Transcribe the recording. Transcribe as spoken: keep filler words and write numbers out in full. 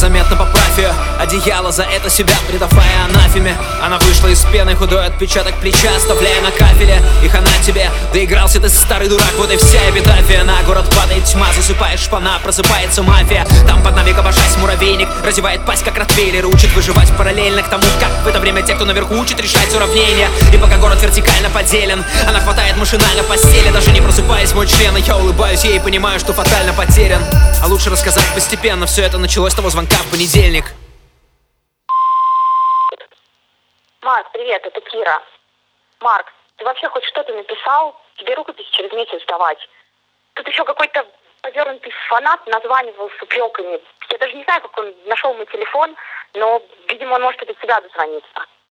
незаметно поправь ее. Одеяло за это себя предавая анафеме. Она вышла из пены, худой отпечаток плеча оставляя на кафеле. И хана тебе, доигрался ты, старый дурак. Вот и вся эпитафия. На город падает тьма, засыпаешь шпана, просыпается мафия. Там под нами кабашась муравейник, разевает пасть как ротвейлер, учит выживать параллельно к тому, как в это время те, кто наверху, учит решать уравнения. И пока город вертикально поделен, она хватает машинально постели. Даже не просыпаясь мой член, я улыбаюсь ей и понимаю, что фатально потерян. А лучше рассказать постепенно. Все это началось с того звонка в понедельник. Марк, привет, это Кира. Марк, ты вообще хоть что-то написал? Тебе рукопись через месяц сдавать. Тут еще какой-то повернутый фанат названивал с упреками. Я даже не знаю, как он нашел мой телефон, но, видимо, он может от тебя дозвониться.